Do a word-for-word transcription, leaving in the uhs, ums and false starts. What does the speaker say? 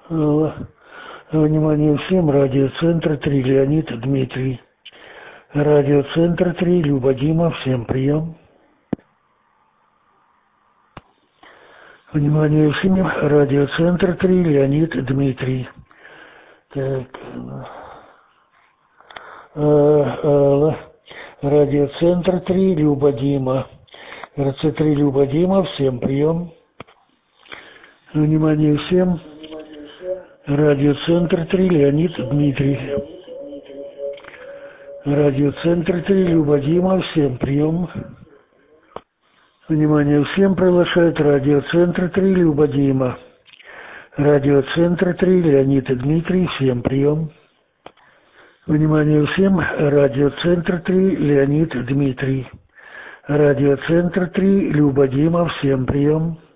Алло. Внимание всем, радиоцентр три, Леонид Дмитрий. Радиоцентр три, Люба Дима, всем прием. Внимание всем, радиоцентр три, Леонид Дмитрий. Так. Алло. Радиоцентр три, Люба Дима. эр цэ три, Люба Дима, всем прием. Внимание всем. Радиоцентр три, Леонид Дмитрий. Радиоцентр три, Люба Дима, всем прием. Внимание всем, приглашает радиоцентр три, Люба Дима. Радиоцентр три, Леонид Дмитрий, всем прием. Внимание всем, радиоцентр три, Леонид Дмитрий. Радиоцентр три, Люба Дима, всем прием.